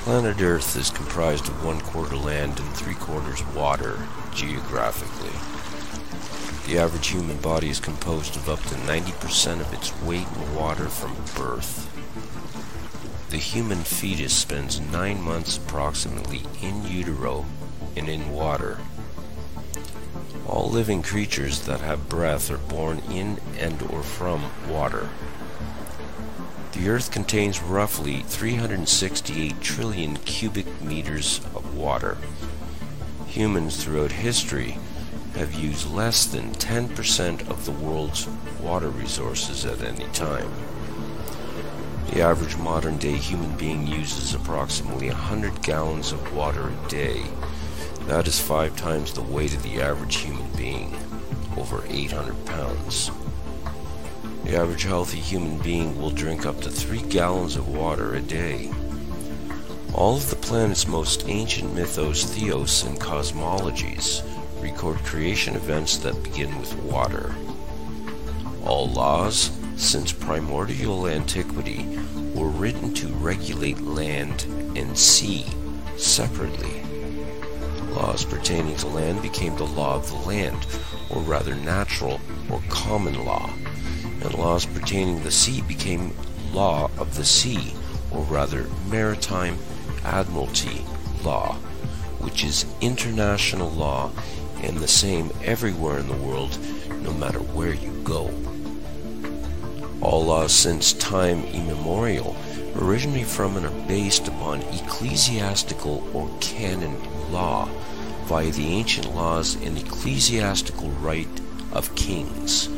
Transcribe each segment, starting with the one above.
Planet Earth is comprised of 1/4 land and 3/4 water, geographically. The average human body is composed of up to 90% of its weight in water from birth. The human fetus spends 9 months approximately in utero and in water. All living creatures that have breath are born in and or from water. The Earth contains roughly 368 trillion cubic meters of water. Humans throughout history have used less than 10% of the world's water resources at any time. The average modern-day human being uses approximately 100 gallons of water a day. That is 5 times the weight of the average human being, over 800 pounds. The average healthy human being will drink up to 3 gallons of water a day. All of the planet's most ancient mythos, theos, and cosmologies record creation events that begin with water. All laws, since primordial antiquity, were written to regulate land and sea separately. Laws pertaining to land became the law of the land, or rather natural or common law, and laws pertaining to the sea became law of the sea, or rather maritime admiralty law, which is international law and the same everywhere in the world, no matter where you go. All laws since time immemorial originate from and are based upon ecclesiastical or canon law via the ancient laws and ecclesiastical right of kings.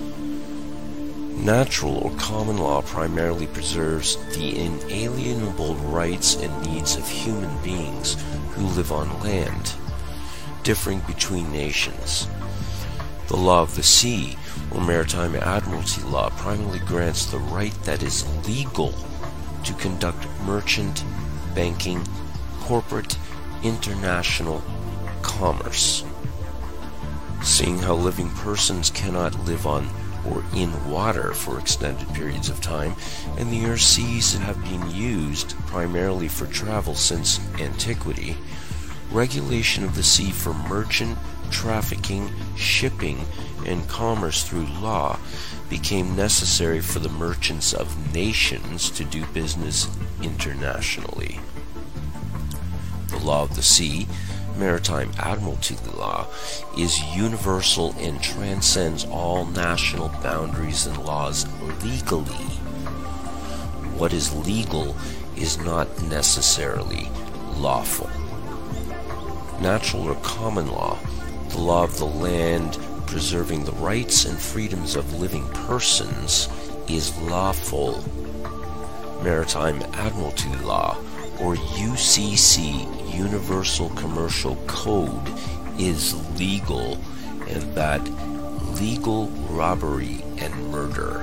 Natural or common law primarily preserves the inalienable rights and needs of human beings who live on land, differing between nations. The law of the sea, or maritime admiralty law, primarily grants the right that is legal to conduct merchant, banking, corporate, international commerce. Seeing how living persons cannot live on or in water for extended periods of time, and the Earth's seas have been used primarily for travel since antiquity, regulation of the sea for merchant, trafficking, shipping, and commerce through law became necessary for the merchants of nations to do business internationally. The law of the sea, maritime admiralty law, is universal and transcends all national boundaries and laws legally. What is legal is not necessarily lawful. Natural or common law, the law of the land preserving the rights and freedoms of living persons, is lawful. Maritime admiralty law, or UCC, Universal Commercial Code, is legal, and that legal robbery and murder.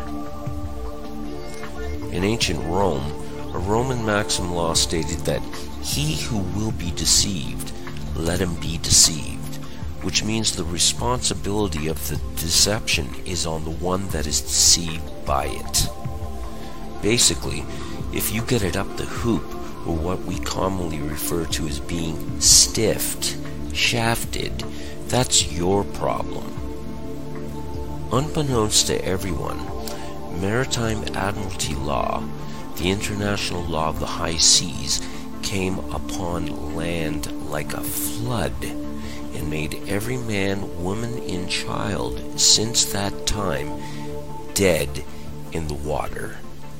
In ancient Rome, a Roman maxim law stated that he who will be deceived, let him be deceived, which means the responsibility of the deception is on the one that is deceived by it. Basically, if you get it up the hoop, or what we commonly refer to as being stiffed, shafted, that's your problem. Unbeknownst to everyone, maritime admiralty law, the international law of the high seas, came upon land like a flood and made every man, woman, and child since that time dead in the water.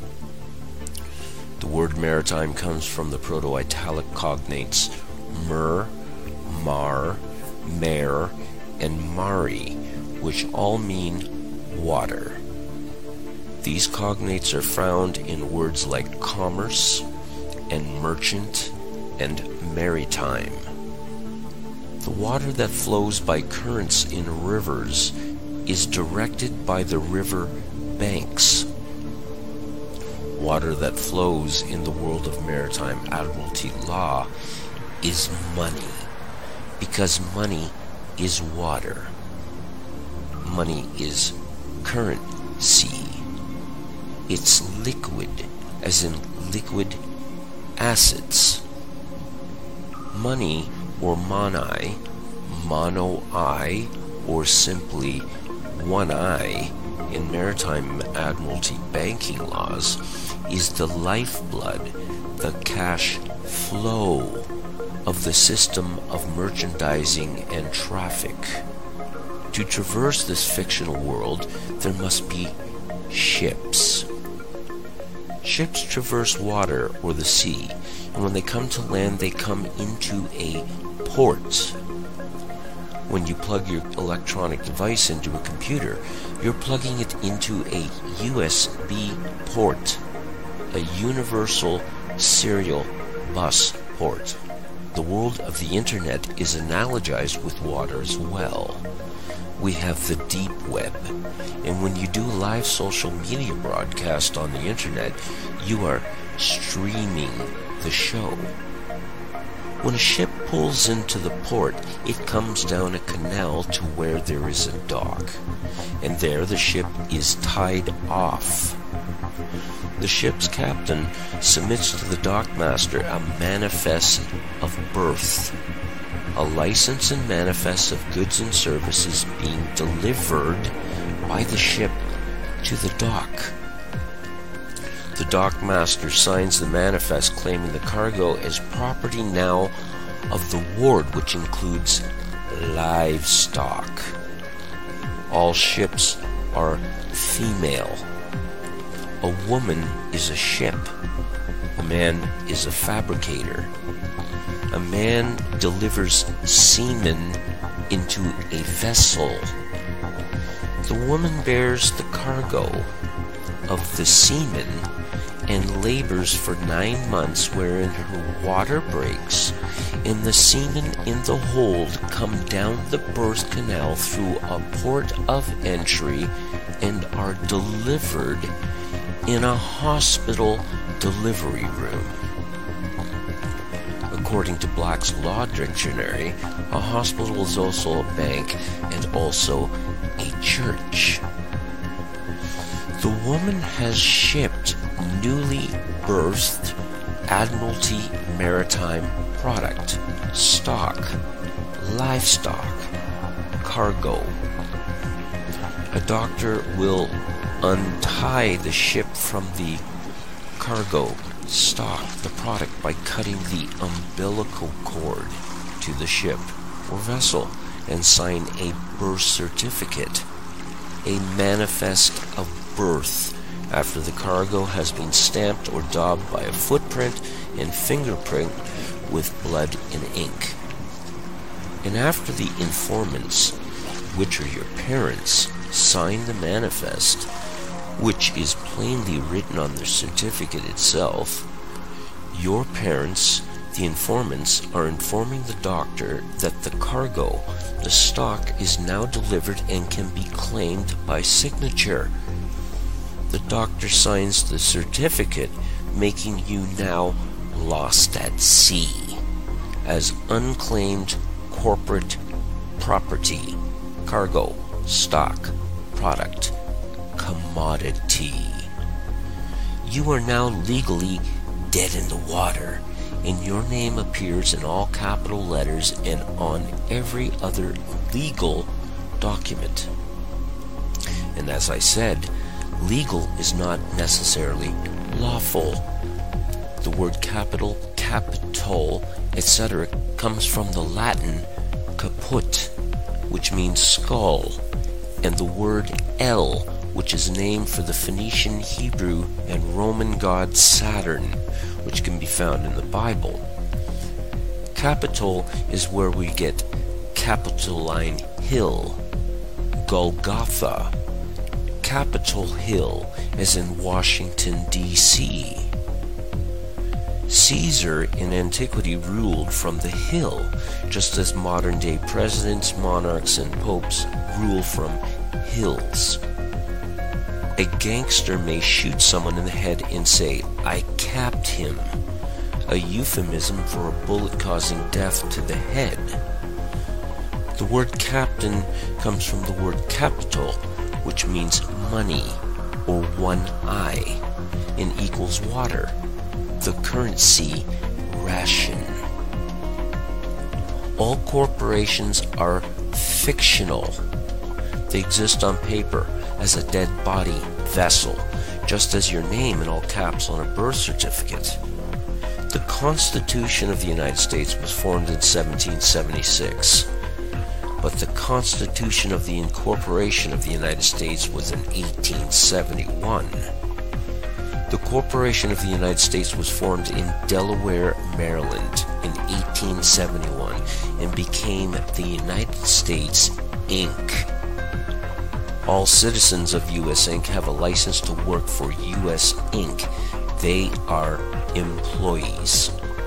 The word maritime comes from the Proto-Italic cognates mer, mar, mare, and mari, which all mean water. These cognates are found in words like commerce and merchant and maritime. The water that flows by currents in rivers is directed by the river banks. Water that flows in the world of maritime admiralty law is money, because money is water. Money is currency. It's liquid, as in liquid assets. Money, or monai, mono-eye, or simply one eye in maritime admiralty banking laws, is the lifeblood, the cash flow of the system of merchandising and traffic. To traverse this fictional world, there must be ships. Ships traverse water or the sea, and when they come to land, they come into a port. When you plug your electronic device into a computer, you're plugging it into a USB port, a universal serial bus port. The world of the internet is analogized with water as well. We have the deep web, and when you do a live social media broadcast on the internet, you are streaming the show. When a ship pulls into the port, it comes down a canal to where there is a dock, and there the ship is tied off. The ship's captain submits to the dockmaster a manifest of birth, a license and manifest of goods and services being delivered by the ship to the dock. The dockmaster signs the manifest claiming the cargo as property now of the ward, which includes livestock. All ships are female. A woman is a ship. A man is a fabricator. A man delivers semen into a vessel. The woman bears the cargo of the semen and labors for 9 months, wherein her water breaks, and the semen in the hold come down the birth canal through a port of entry and are delivered in a hospital delivery room. According to Black's Law Dictionary, a hospital is also a bank and also a church. The woman has shipped newly birthed Admiralty maritime product, stock, livestock, cargo. A doctor will untie the ship from the cargo, stock, the product, by cutting the umbilical cord to the ship or vessel and sign a birth certificate, a manifest of birth, after the cargo has been stamped or daubed by a footprint and fingerprint with blood and ink. And after the informants, which are your parents, sign the manifest, which is plainly written on the certificate itself, your parents, the informants, are informing the doctor that the cargo, the stock, is now delivered and can be claimed by signature. The doctor signs the certificate, making you now lost at sea as unclaimed corporate property, cargo, stock, product, commodity. You are now legally dead in the water, and your name appears in all capital letters and on every other legal document. And as I said, legal is not necessarily lawful. The word capital, capital, etc. comes from the Latin caput, which means skull, and the word El, which is named for the Phoenician, Hebrew, and Roman god Saturn, which can be found in the Bible. Capitol is where we get Capitoline Hill, Golgotha, Capitol Hill, as in Washington, D.C. Caesar in antiquity ruled from the hill, just as modern-day presidents, monarchs, and popes rule from hills. A gangster may shoot someone in the head and say, "I capped him," a euphemism for a bullet causing death to the head. The word captain comes from the word capital, which means money, or one eye, and equals water, the currency ration. All corporations are fictional. They exist on paper as a dead body vessel, just as your name in all caps on a birth certificate. The Constitution of the United States was formed in 1776, but the Constitution of the Incorporation of the United States was in 1871. The Corporation of the United States was formed in Delaware, Maryland in 1871 and became the United States, Inc. All citizens of U.S. Inc. have a license to work for U.S. Inc. They are employees.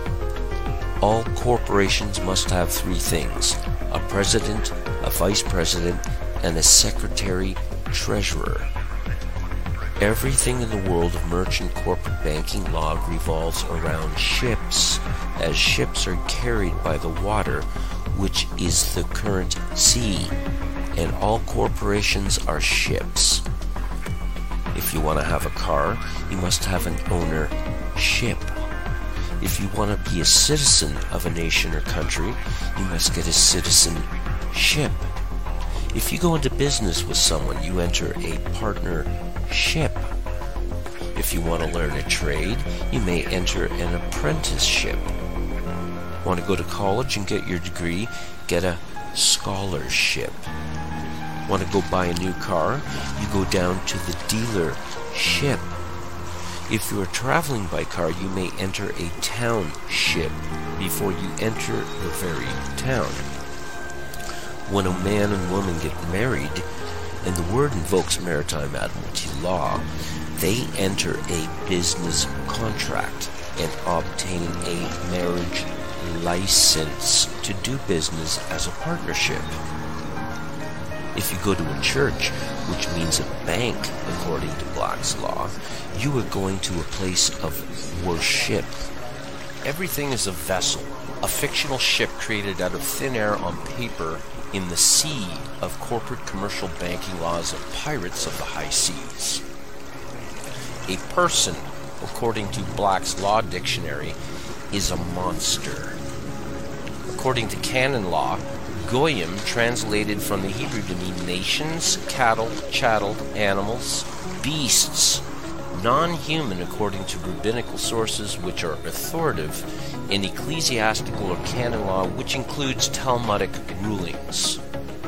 All corporations must have three things: a president, a vice president, and a secretary-treasurer. Everything in the world of merchant corporate banking law revolves around ships, as ships are carried by the water, which is the current sea, and all corporations are ships. If you want to have a car, you must have an ownership. If you want to be a citizen of a nation or country, you must get a citizenship. If you go into business with someone, you enter a partnership. If you want to learn a trade, you may enter an apprenticeship. Want to go to college and get your degree? Get a scholarship. Want to go buy a new car? You go down to the dealership. If you are traveling by car, you may enter a township before you enter the very town. When a man and woman get married, and the word invokes maritime admiralty law, they enter a business contract and obtain a marriage license to do business as a partnership. If you go to a church, which means a bank according to Black's Law, you are going to a place of worship. Everything is a vessel, a fictional ship created out of thin air on paper in the sea of corporate commercial banking laws of pirates of the high seas. A person, according to Black's Law Dictionary, is a monster. According to canon law, Goyim, translated from the Hebrew to mean nations, cattle, chattel, animals, beasts, non-human according to rabbinical sources which are authoritative, in ecclesiastical or canon law which includes Talmudic rulings.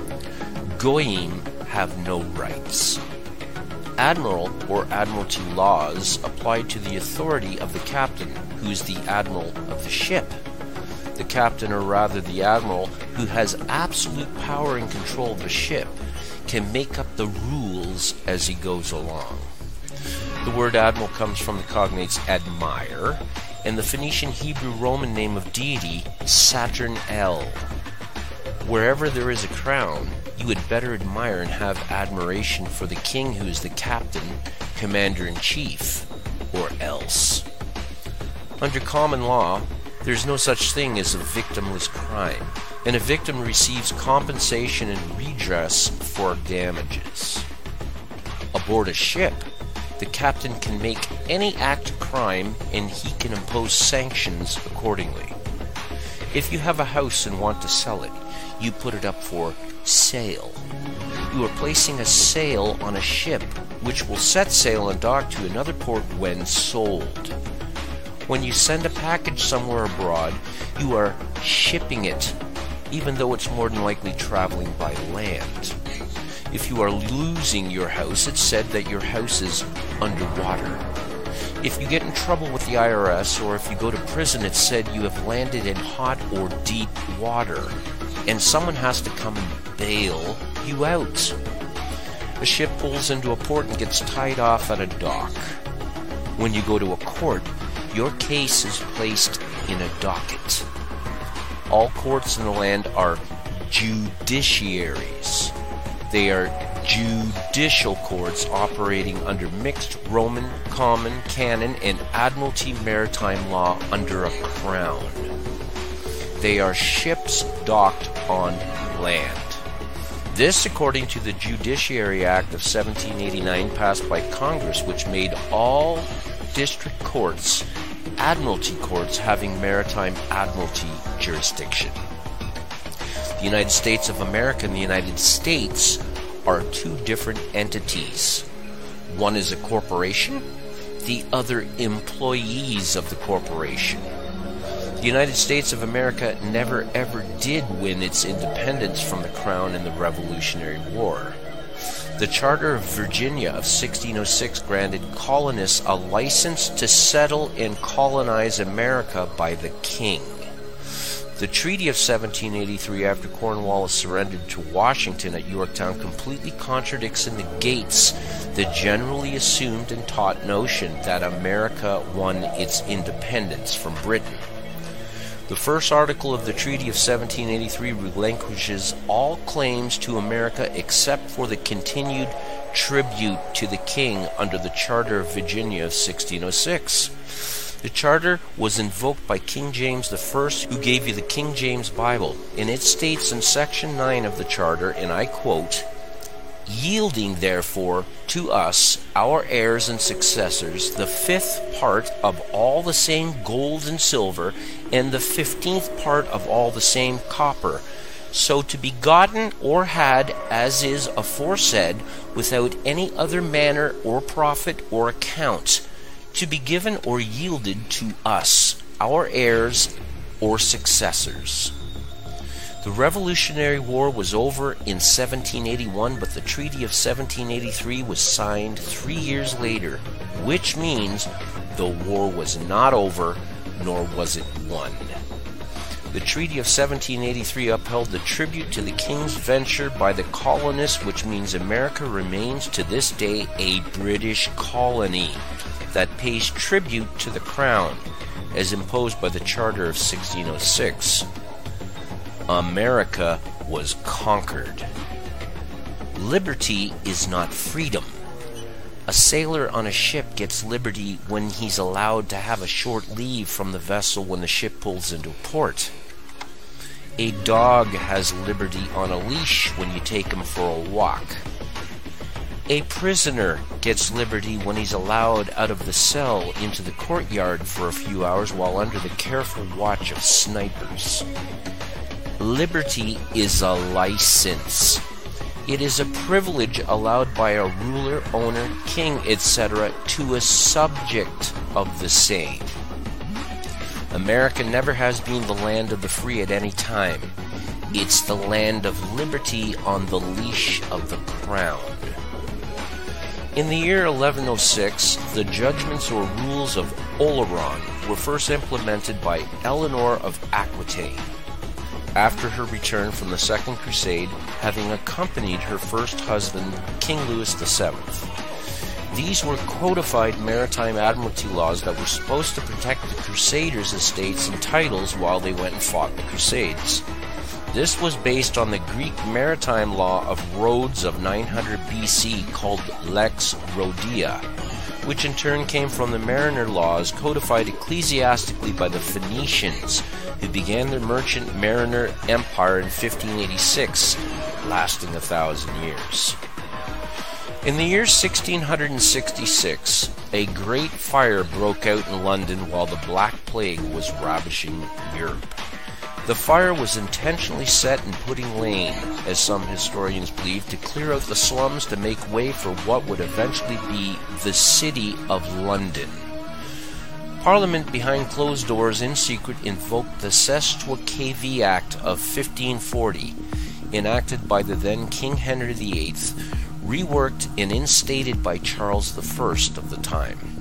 Goyim have no rights. Admiral or admiralty laws apply to the authority of the captain, who is the admiral of the ship. The captain, or rather the admiral, who has absolute power and control of the ship, can make up the rules as he goes along. The word admiral comes from the cognates admire, and the Phoenician Hebrew Roman name of deity, Saturn El. Wherever there is a crown, you had better admire and have admiration for the king who is the captain, commander-in-chief, or else. Under common law, there is no such thing as a victimless crime, and a victim receives compensation and redress for damages. Aboard a ship, the captain can make any act of crime and he can impose sanctions accordingly. If you have a house and want to sell it, you put it up for sale. You are placing a sale on a ship which will set sail and dock to another port when sold. When you send a package somewhere abroad, you are shipping it, even though it's more than likely traveling by land. If you are losing your house, it's said that your house is underwater. If you get in trouble with the IRS, or if you go to prison, it's said you have landed in hot or deep water, and someone has to come and bail you out. A ship pulls into a port and gets tied off at a dock. When you go to a court, your case is placed in a docket. All courts in the land are judiciaries. They are judicial courts operating under mixed Roman, common, canon, and admiralty maritime law under a crown. They are ships docked on land. This according to the Judiciary Act of 1789 passed by Congress, which made all district courts admiralty courts having maritime admiralty jurisdiction. The United States of America and the United States are two different entities. One is a corporation, the other employees of the corporation. The United States of America never ever did win its independence from the Crown in the Revolutionary War. The Charter of Virginia of 1606 granted colonists a license to settle and colonize America by the King. The Treaty of 1783, after Cornwallis surrendered to Washington at Yorktown, completely contradicts and negates the generally assumed and taught notion that America won its independence from Britain. The first article of the Treaty of 1783 relinquishes all claims to America except for the continued tribute to the King under the Charter of Virginia of 1606. The Charter was invoked by King James I, who gave you the King James Bible, and it states in Section 9 of the Charter, and I quote, "Yielding therefore to us, our heirs and successors, the 5th part of all the same gold and silver, and the 15th part of all the same copper, so to be gotten or had, as is aforesaid, without any other manner or profit or account, to be given or yielded to us, our heirs or successors." The Revolutionary War was over in 1781, but the Treaty of 1783 was signed 3 years later, which means the war was not over, nor was it won. The Treaty of 1783 upheld the tribute to the King's venture by the colonists, which means America remains to this day a British colony that pays tribute to the Crown, as imposed by the Charter of 1606. America was conquered. Liberty is not freedom. A sailor on a ship gets liberty when he's allowed to have a short leave from the vessel when the ship pulls into port. A dog has liberty on a leash when you take him for a walk. A prisoner gets liberty when he's allowed out of the cell into the courtyard for a few hours while under the careful watch of snipers. Liberty is a license. It is a privilege allowed by a ruler, owner, king, etc. to a subject of the same. America never has been the land of the free at any time. It's the land of liberty on the leash of the Crown. In the year 1106, the judgments or rules of Oleron were first implemented by Eleanor of Aquitaine, after her return from the Second Crusade, having accompanied her first husband, King Louis VII. These were codified maritime admiralty laws that were supposed to protect the Crusaders' estates and titles while they went and fought the Crusades. This was based on the Greek maritime law of Rhodes of 900 BC called Lex Rhodia, which in turn came from the mariner laws codified ecclesiastically by the Phoenicians, who began their merchant mariner empire in 1586, lasting 1,000 years. In the year 1666, a great fire broke out in London while the Black Plague was ravaging Europe. The fire was intentionally set in Pudding Lane, as some historians believe, to clear out the slums to make way for what would eventually be the City of London. Parliament, behind closed doors in secret, invoked the Sestuaceae Act of 1540, enacted by the then King Henry VIII, reworked and instated by Charles I of the time.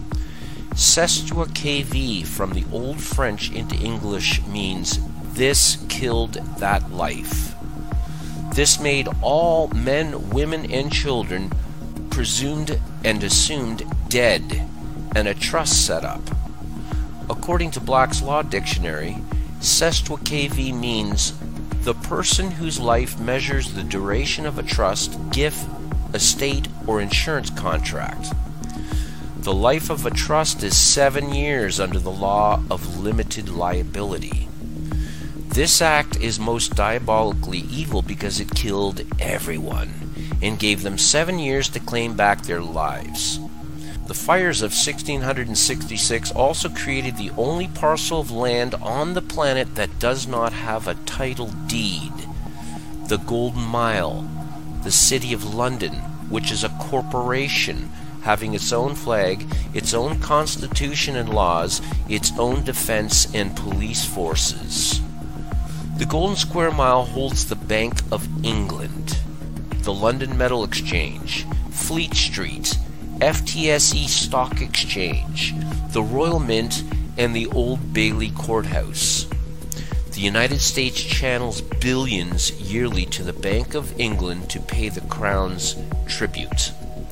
Sestuaceae, from the Old French into English, means "this killed that life." This made all men, women, and children presumed and assumed dead, and a trust set up. According to Black's Law Dictionary, Sestuaceae means the person whose life measures the duration of a trust, gift, estate, or insurance contract. The life of a trust is 7 years under the law of limited liability. This act is most diabolically evil because it killed everyone and gave them 7 years to claim back their lives. The fires of 1666 also created the only parcel of land on the planet that does not have a title deed. the Golden Mile, the City of London, which is a corporation having its own flag, its own constitution and laws, its own defense and police forces. The Golden Square Mile holds the Bank of England, the London Metal Exchange, Fleet Street, FTSE Stock Exchange, the Royal Mint, and the Old Bailey Courthouse. The United States channels billions yearly to the Bank of England to pay the Crown's tribute.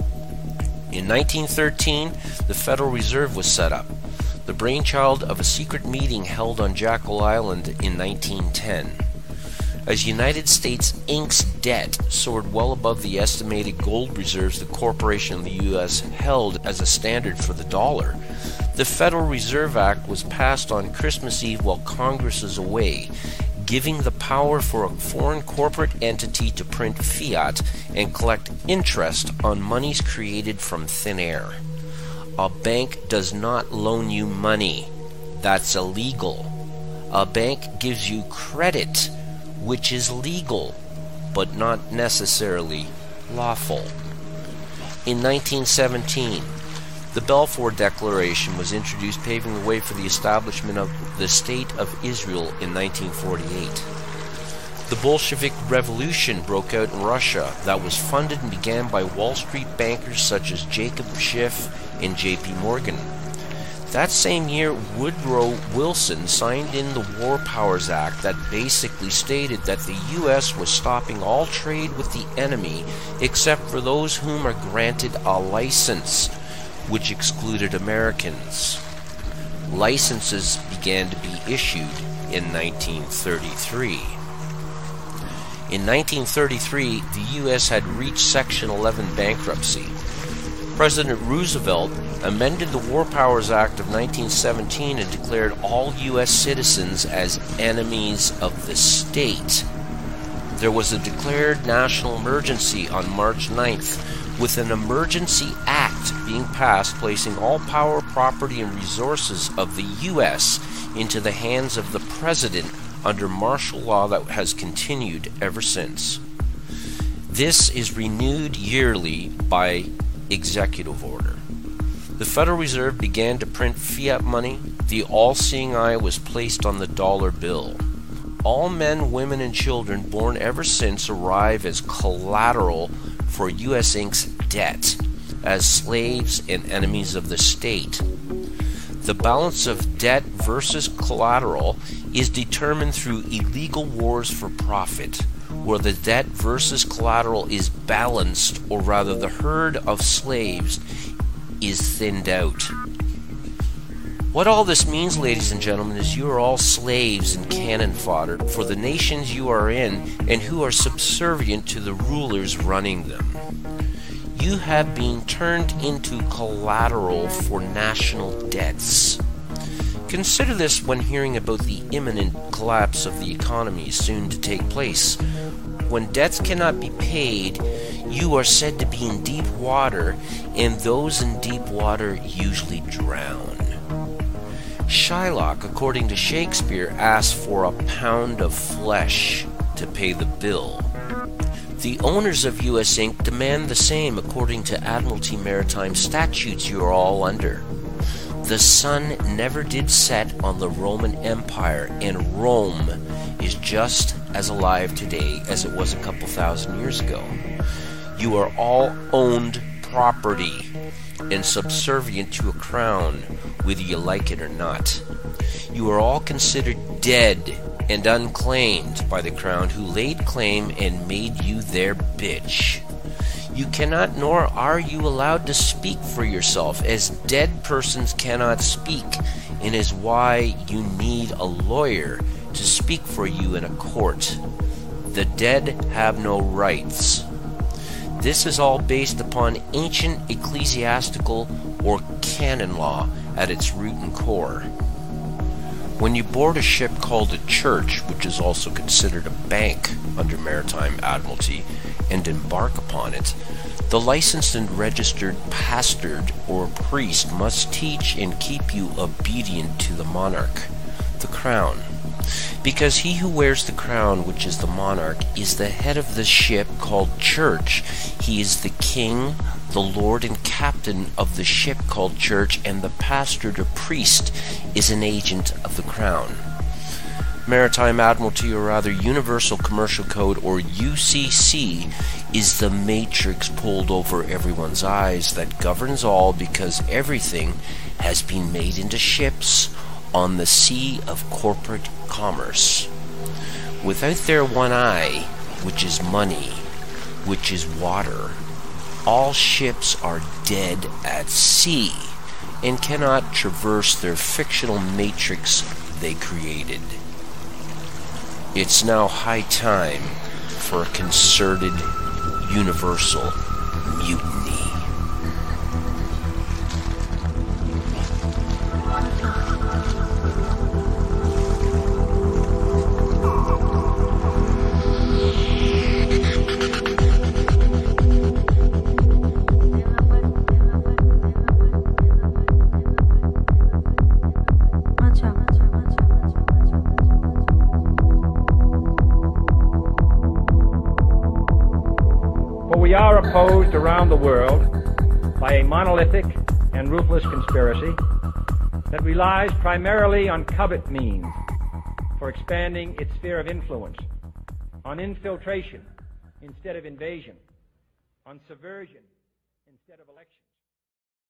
In 1913, the Federal Reserve was set up, the brainchild of a secret meeting held on Jekyll Island in 1910. As United States Inc.'s debt soared well above the estimated gold reserves the corporation of the U.S. held as a standard for the dollar, the Federal Reserve Act was passed on Christmas Eve while Congress is away, giving the power for a foreign corporate entity to print fiat and collect interest on monies created from thin air. A bank does not loan you money. That's illegal. A bank gives you credit, which is legal, but not necessarily lawful. In 1917, the Balfour Declaration was introduced, paving the way for the establishment of the State of Israel in 1948. The Bolshevik Revolution broke out in Russia that was funded and began by Wall Street bankers such as Jacob Schiff and J.P. Morgan. That same year, Woodrow Wilson signed in the War Powers Act that basically stated that the U.S. was stopping all trade with the enemy except for those whom are granted a license, which excluded Americans. Licenses began to be issued in 1933. In 1933, the U.S. had reached Section 11 bankruptcy. President Roosevelt amended the War Powers Act of 1917 and declared all U.S. citizens as enemies of the state. There was a declared national emergency on March 9th, with an emergency act being passed placing all power, property, and resources of the U.S. into the hands of the President under martial law that has continued ever since. This is renewed yearly by executive order. The Federal Reserve began to print fiat money. The all-seeing eye was placed on the dollar bill. All men, women, and children born ever since arrive as collateral for U.S. Inc.'s debt, as slaves and enemies of the state. The balance of debt versus collateral is determined through illegal wars for profit, where the debt versus collateral is balanced, or rather the herd of slaves is thinned out. What all this means, ladies and gentlemen, is you are all slaves and cannon fodder for the nations you are in and who are subservient to the rulers running them. You have been turned into collateral for national debts. Consider this when hearing about the imminent collapse of the economy soon to take place. When debts cannot be paid, you are said to be in deep water, and those in deep water usually drown. Shylock, according to Shakespeare, asked for a pound of flesh to pay the bill. The owners of U.S. Inc. demand the same according to Admiralty Maritime statutes you are all under. The sun never did set on the Roman Empire, and Rome is just as alive today as it was a couple thousand years ago. You are all owned property and subservient to a crown, whether you like it or not. You are all considered dead and unclaimed by the crown, who laid claim and made you their bitch. You cannot, nor are you allowed to speak for yourself, as dead persons cannot speak, and is why you need a lawyer to speak for you in a court. The dead have no rights. This is all based upon ancient ecclesiastical or canon law at its root and core. When you board a ship called a church, which is also considered a bank under Maritime Admiralty, and embark upon it, the licensed and registered pastor or priest must teach and keep you obedient to the monarch, the crown. Because he who wears the crown, which is the monarch, is the head of the ship called church. He is the king, the lord and captain of the ship called church, and the pastor or priest is an agent of the crown. Maritime Admiralty, or rather Universal Commercial Code, or UCC, is the matrix pulled over everyone's eyes that governs all, because everything has been made into ships on the sea of corporate commerce. Without their one eye, which is money, which is water, all ships are dead at sea and cannot traverse their fictional matrix they created. It's now high time for a concerted, universal mutiny. We are opposed around the world by a monolithic and ruthless conspiracy that relies primarily on covert means for expanding its sphere of influence, on infiltration instead of invasion, on subversion instead of election.